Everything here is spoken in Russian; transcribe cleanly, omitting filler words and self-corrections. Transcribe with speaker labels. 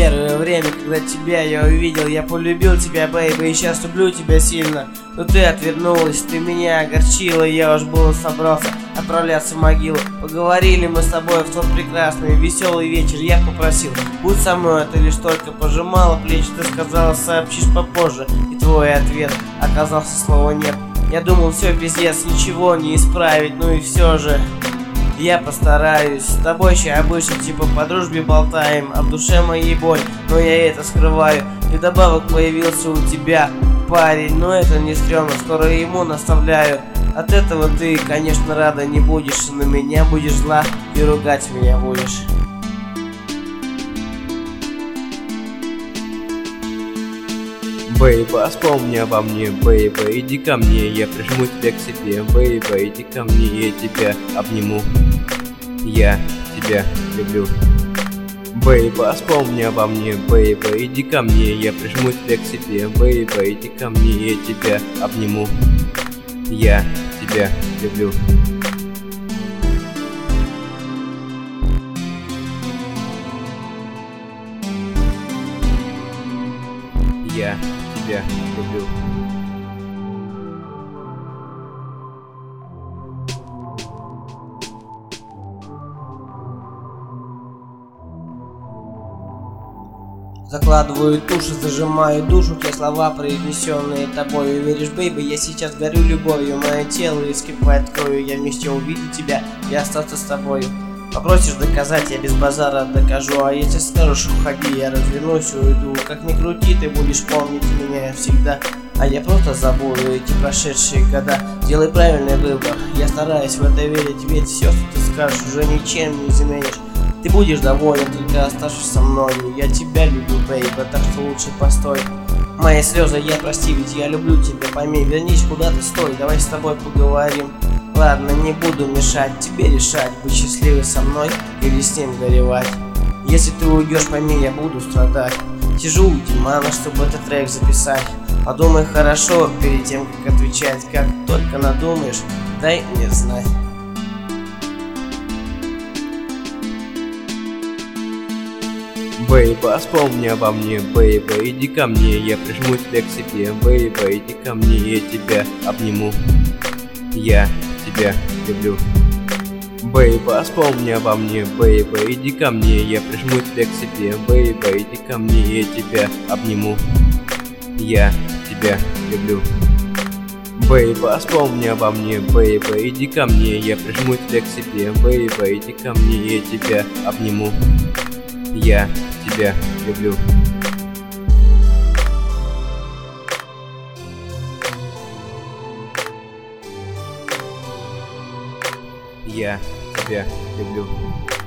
Speaker 1: первое время, когда тебя я увидел, я полюбил тебя, бэйби, и сейчас люблю тебя сильно. Но ты отвернулась, ты меня огорчила, я уж было собрался отправляться в могилу. Поговорили мы с тобой в тот прекрасный веселый вечер, я попросил: будь со мной, а ты лишь только пожимала плечи. Ты сказала: сообщишь попозже, и твой ответ оказался слова нет. Я думал, все пиздец, ничего не исправить, ну и все же я постараюсь. С тобой еще обычно типа по дружбе болтаем, а в душе моей боль, но я это скрываю. И вдобавок появился у тебя парень, но это не стрёмно, скоро ему наставляю. От этого ты, конечно, рада не будешь, на меня будешь зла и ругать меня будешь.
Speaker 2: Бэйба, вспомни обо мне, бэйба, иди ко мне, я прижму тебя к себе, бэйба, иди ко мне, я тебя обниму, я тебя люблю. Бэйба, вспомни обо мне, бэйба, иди ко мне, я прижму тебя к себе, бэйба, иди ко мне, я тебя обниму, я тебя люблю. Я тебя люблю.
Speaker 1: Закладываю туши, зажимаю душу, те слова, произнесенные тобой. Веришь, бэйби, я сейчас горю любовью, мое тело искипает кровью. Я вместе увижу тебя и остаться с тобою. Попросишь доказать, я без базара докажу. А если скажешь уходи, я развернусь и уйду. Как ни крути, ты будешь помнить меня всегда, а я просто забуду эти прошедшие года. Делай правильный выбор, я стараюсь в это верить, ведь все, что ты скажешь, уже ничем не изменишь. Ты будешь доволен, только оставшись со мною. Я тебя люблю, бэйби, так что лучше постой. Мои слезы я прости, ведь я люблю тебя, пойми. Вернись, куда ты стой, давай с тобой поговорим. Ладно, не буду мешать тебе решать, быть счастливой со мной или с ним горевать. Если ты уйдешь, пойми, я буду страдать. Сижу у Димана, чтобы этот трек записать. Подумай хорошо перед тем, как отвечать. Как только надумаешь, дай мне знать.
Speaker 2: Бэйба, вспомни обо мне, бэйба, иди ко мне, я прижму тебя к себе, бэйба, иди ко мне, я тебя обниму, я тебя люблю. Бэйба, вспомни обо мне, бэйба, иди ко мне, я прижму тебя к себе, бэйба, иди ко мне, я тебя обниму, я тебя люблю. Бэйба, вспомни обо мне, бэйба, иди ко мне, я прижму тебя к себе, бэйба, иди ко мне, я тебя обниму, я тебя люблю. Я тебя люблю.